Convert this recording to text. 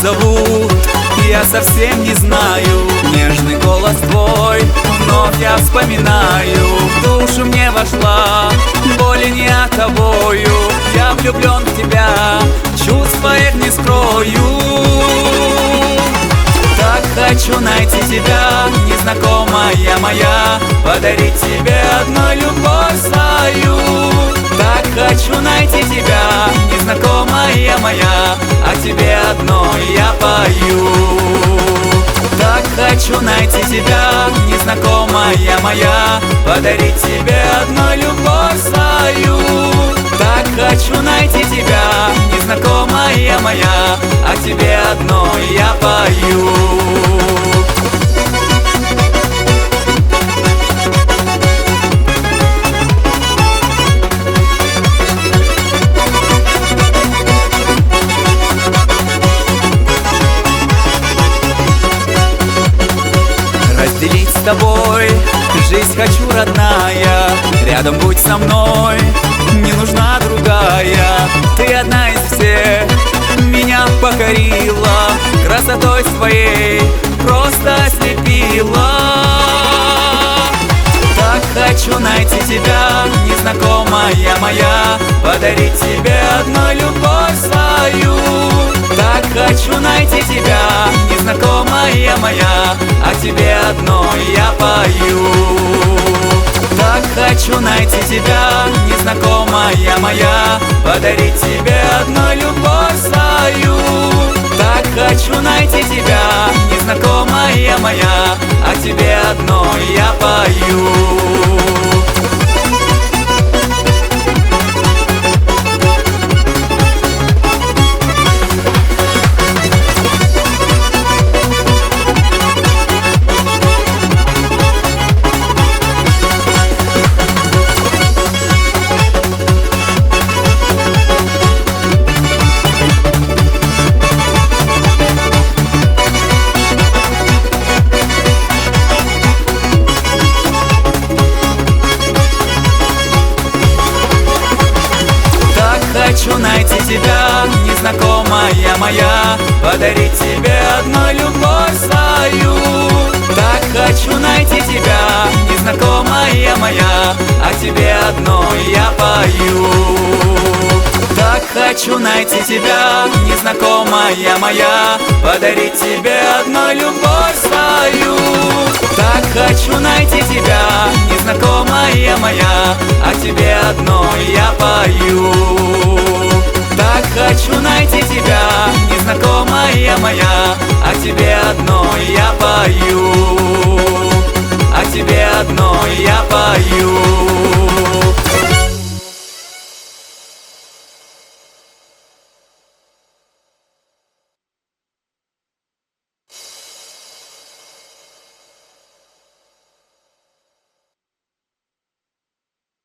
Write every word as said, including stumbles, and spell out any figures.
зовут, я совсем не знаю. Нежный голос твой вновь я вспоминаю. В душу мне вошла боль и не тобою. Я влюблен в тебя, чувства их не скрою. Так хочу найти тебя, незнакомая моя, подарить тебе одной любовь свою. Так хочу найти тебя, незнакомая моя, о тебе одной я пою. Так хочу найти тебя, незнакомая моя, подарить тебе одной любовь свою. Так хочу найти тебя, незнакомая моя, о тебе одной я пою. Разделить с тобой жизнь хочу, родная. Рядом будь со мной, не нужна другая. Ты одна из всех, меня покорила, красотой своей просто ослепила. Так хочу найти тебя, незнакомая моя, подарить тебе одной любовь свою. Так хочу найти тебя, незнакомая моя, о тебе одной я пою. Так хочу найти тебя, незнакомая моя, подарить тебе одной любовь свою. Так хочу найти тебя, незнакомая моя, о тебе одной я пою. Хочу найти тебя, незнакомая моя, подарить тебе одной любовь свою. Так хочу найти тебя, незнакомая моя, о тебе одной я пою. Так хочу найти тебя, незнакомая моя, подарить тебе одной любовь свою. Так хочу найти тебя, незнакомая моя, о тебе одной я пою. Так хочу найти тебя, незнакомая моя, о тебе одной я пою. О тебе одной я пою.